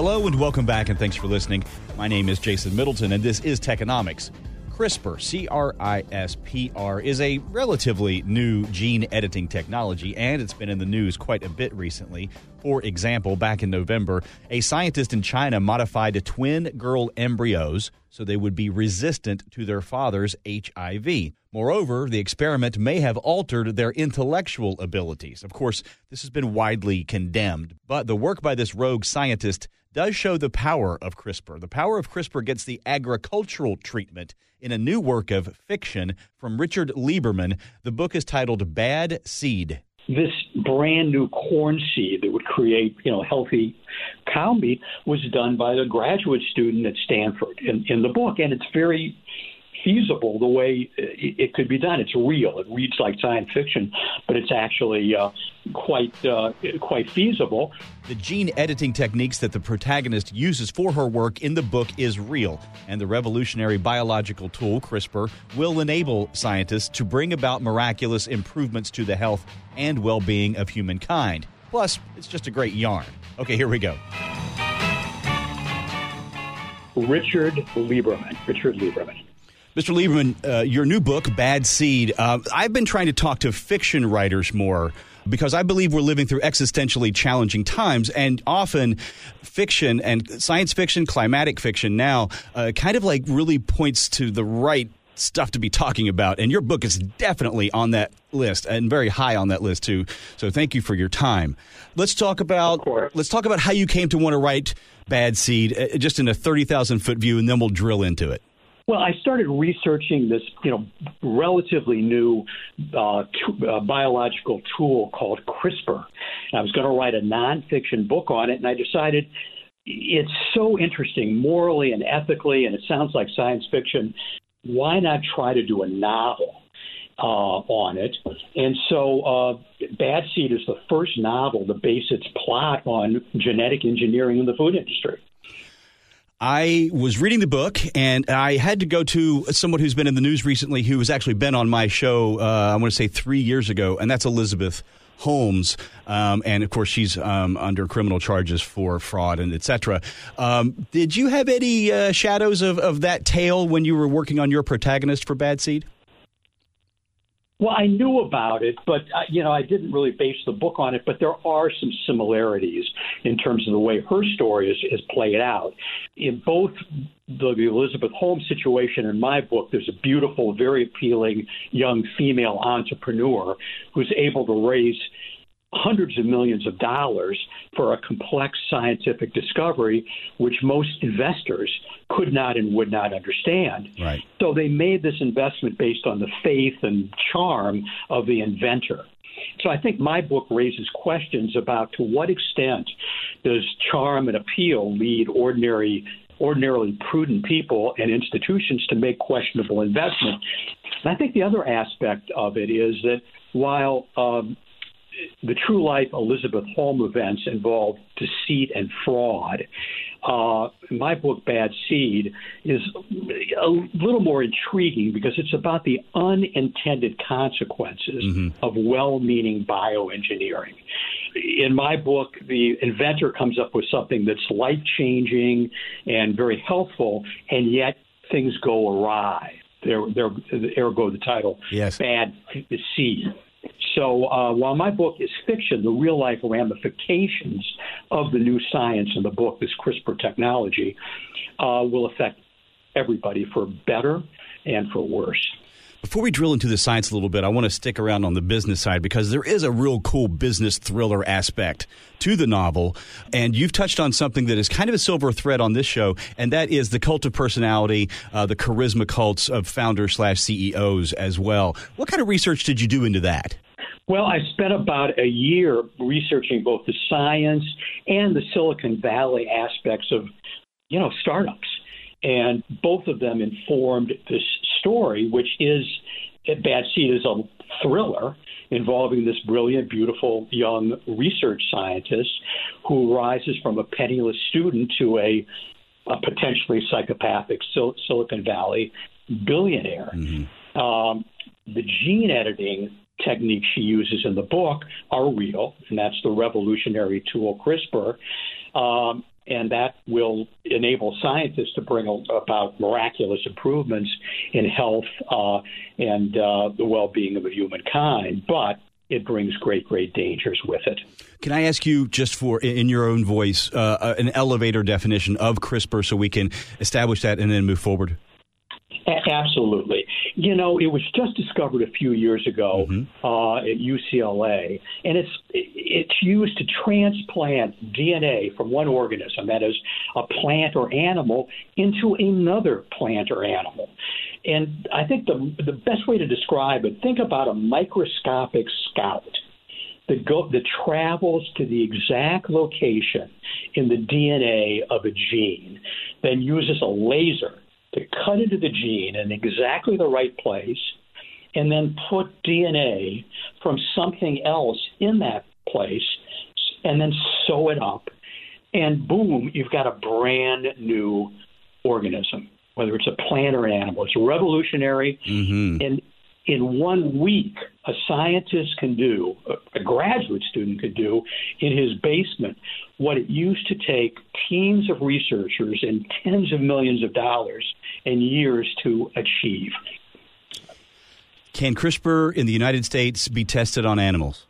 Hello and welcome back, and thanks for listening. My name is Jason Middleton, and this is Techonomics. CRISPR, C-R-I-S-P-R, is a relatively new gene editing technology, and it's been in the news quite a bit recently. For example, back in November, a scientist in China modified twin girl embryos so they would be resistant to their father's HIV. Moreover, the experiment may have altered their intellectual abilities. Of course, this has been widely condemned, but the work by this rogue scientist does show the power of CRISPR. The power of CRISPR gets the agricultural treatment in a new work of fiction from Richard Lieberman. The book is titled Bad Seed. This brand new corn seed that would create, healthy cow meat was done by a graduate student at Stanford in the book. And it's very feasible the way it could be done. It's real. It reads like science fiction, but it's actually quite feasible. The gene editing techniques that the protagonist uses for her work in the book is real, and the revolutionary biological tool, CRISPR, will enable scientists to bring about miraculous improvements to the health and well-being of humankind. Plus, it's just a great yarn. Okay, here we go. Richard Lieberman. Mr. Lieberman, your new book, Bad Seed, I've been trying to talk to fiction writers more because I believe we're living through existentially challenging times, and often fiction and science fiction, climatic fiction now, kind of like really points to the right stuff to be talking about. And your book is definitely on that list and very high on that list, too. So thank you for your time. Let's talk about how you came to want to write Bad Seed, just in a 30,000-foot view, and then we'll drill into it. Well, I started researching this, relatively new biological tool called CRISPR. And I was going to write a nonfiction book on it, and I decided it's so interesting morally and ethically, and it sounds like science fiction. Why not try to do a novel on it? And so Bad Seed is the first novel to base its plot on genetic engineering in the food industry. I was reading the book, and I had to go to someone who's been in the news recently who has actually been on my show, I want to say 3 years ago, and that's Elizabeth Holmes. And, of course, she's under criminal charges for fraud and et cetera. Did you have any shadows of that tale when you were working on your protagonist for Bad Seed? Well, I knew about it, but, I didn't really base the book on it. But there are some similarities in terms of the way her story is played out. In both the Elizabeth Holmes situation and my book, there's a beautiful, very appealing young female entrepreneur who's able to raise hundreds of millions of dollars for a complex scientific discovery which most investors could not and would not understand. Right. So they made this investment based on the faith and charm of the inventor. So I think my book raises questions about to what extent does charm and appeal lead ordinarily prudent people and institutions to make questionable investment. And I think the other aspect of it is that while the true life Elizabeth Holmes events involve deceit and fraud, my book, Bad Seed, is a little more intriguing because it's about the unintended consequences of well-meaning bioengineering. In my book, the inventor comes up with something that's life-changing and very helpful, and yet things go awry. Ergo the title, yes. Bad Seed. So while my book is fiction, the real-life ramifications of the new science in the book, this CRISPR technology, will affect everybody for better and for worse. Before we drill into the science a little bit, I want to stick around on the business side because there is a real cool business thriller aspect to the novel. And you've touched on something that is kind of a silver thread on this show, and that is the cult of personality, the charisma cults of founders/CEOs as well. What kind of research did you do into that? Well, I spent about a year researching both the science and the Silicon Valley aspects of, startups. And both of them informed this story, which is, Bad Seed is a thriller involving this brilliant, beautiful young research scientist who rises from a penniless student to a potentially psychopathic Silicon Valley billionaire. The gene editing techniques she uses in the book are real, and that's the revolutionary tool CRISPR. and that will enable scientists to bring about miraculous improvements in health and the well-being of humankind. But it brings great, great dangers with it. Can I ask you, just in your own voice, an elevator definition of CRISPR so we can establish that and then move forward? Absolutely. You know, it was just discovered a few years ago at UCLA, and it's used to transplant DNA from one organism, that is a plant or animal, into another plant or animal. And I think the best way to describe it, think about a microscopic scout that travels to the exact location in the DNA of a gene, then uses a laser to cut into the gene in exactly the right place, and then put DNA from something else in that place, and then sew it up, and boom, you've got a brand new organism, whether it's a plant or an animal. It's revolutionary, and in 1 week, a scientist can do, a graduate student could do in his basement what it used to take teams of researchers and tens of millions of dollars and years to achieve. Can CRISPR in the United States be tested on animals?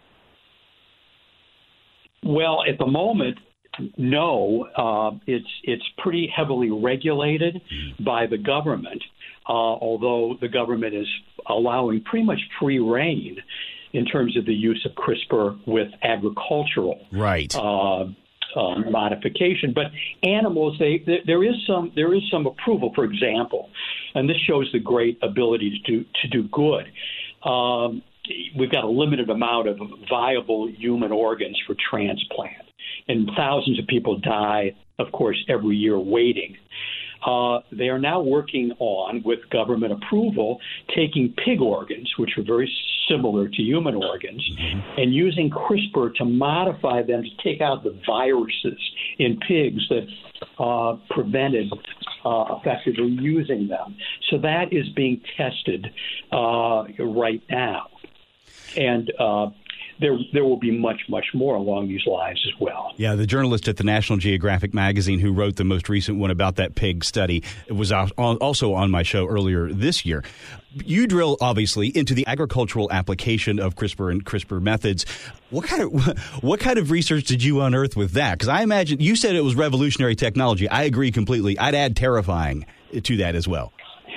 Well, at the moment, no. It's pretty heavily regulated by the government, although the government is allowing pretty much free rein in terms of the use of CRISPR with agricultural modification. But animals, there is some approval. For example, and this shows the great ability to do good. We've got a limited amount of viable human organs for transplant, and thousands of people die, of course, every year waiting. They are now working on, with government approval, taking pig organs, which are very similar to human organs, and using CRISPR to modify them to take out the viruses in pigs that prevented effectively using them. So that is being tested right now. And there will be much, much more along these lines as well. Yeah, the journalist at the National Geographic magazine who wrote the most recent one about that pig study was also on my show earlier this year. You drill, obviously, into the agricultural application of CRISPR and CRISPR methods. What kind of research did you unearth with that? Because I imagine you said it was revolutionary technology. I agree completely. I'd add terrifying to that as well.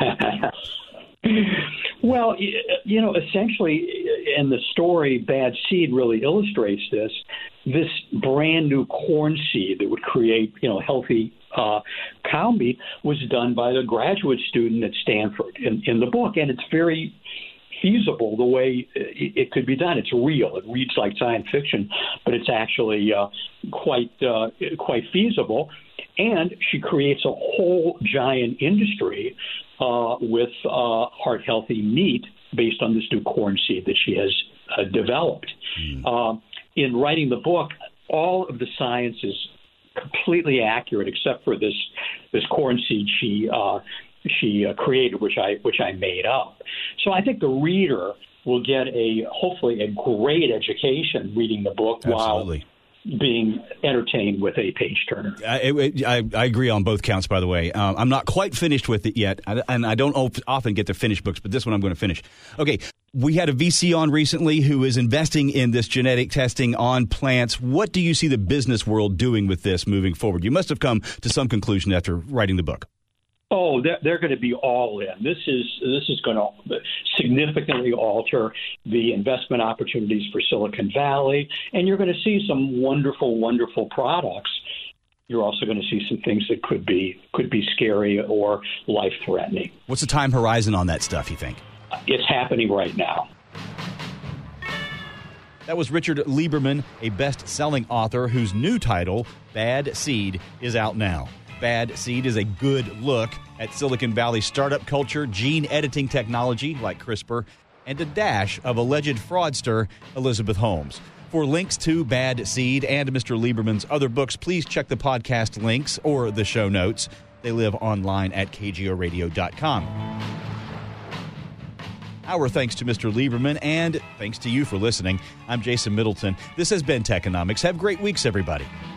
Well, you know, essentially, and the story Bad Seed really illustrates this brand new corn seed that would create, healthy cow meat was done by the graduate student at Stanford in the book. And it's very feasible the way it could be done. It's real. It reads like science fiction, but it's actually quite feasible. And she creates a whole giant industry with heart-healthy meat based on this new corn seed that she has developed. In writing the book, all of the science is completely accurate except for this corn seed she created, which I made up. So I think the reader will get hopefully a great education reading the book. Absolutely. While being entertained with a page-turner. I agree on both counts, by the way. I'm not quite finished with it yet, and I don't often get to finish books, but this one I'm going to finish. Okay, we had a VC on recently who is investing in this genetic testing on plants. What do you see the business world doing with this moving forward? You must have come to some conclusion after writing the book. Oh, they're going to be all in. This is going to significantly alter the investment opportunities for Silicon Valley, and you're going to see some wonderful, wonderful products. You're also going to see some things that could be scary or life-threatening. What's the time horizon on that stuff, you think? It's happening right now. That was Richard Lieberman, a best-selling author whose new title, Bad Seed, is out now. Bad Seed is a good look at Silicon Valley startup culture, gene editing technology like CRISPR, and a dash of alleged fraudster Elizabeth Holmes. For links to Bad Seed and Mr. Lieberman's other books, please check the podcast links or the show notes. They live online at kgoradio.com. Our thanks to Mr. Lieberman, and thanks to you for listening. I'm Jason Middleton. This has been Techonomics. Have great weeks, everybody.